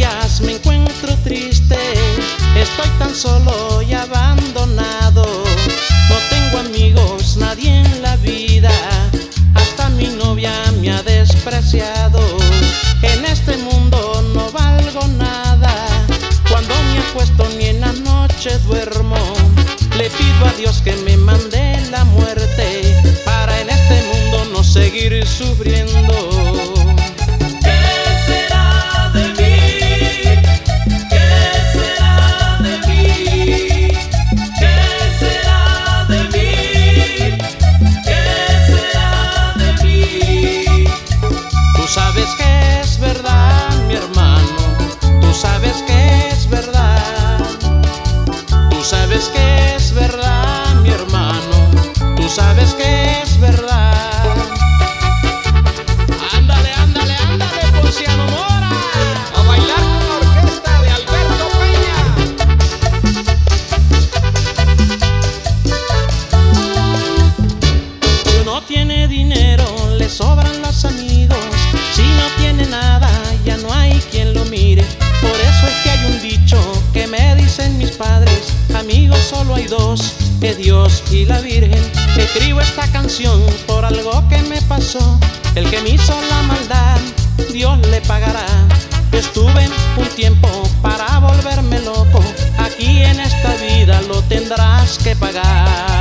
días me encuentro triste, estoy tan solo y abandonado. No tengo amigos, nadie en la vida, hasta mi novia me ha despreciado. En este mundo no valgo nada, cuando me acuesto ni en la noche duermo. Le pido a Dios que me mande la muerte, para en este mundo no seguir sufriendo. Sabes que es verdad. Ándale, ándale, ándale, Ponciano Mora, a bailar con la orquesta de Alberto Peña. Si uno tiene dinero, le sobran los amigos. Si no tiene nada, ya no hay quien lo mire. Por eso es que hay un dicho que me dicen mis padres: amigos solo hay dos, que Dios y la Virgen. Escribo esta canción por algo que me pasó. El que me hizo la maldad, Dios le pagará. Estuve un tiempo para volverme loco, aquí en esta vida lo tendrás que pagar.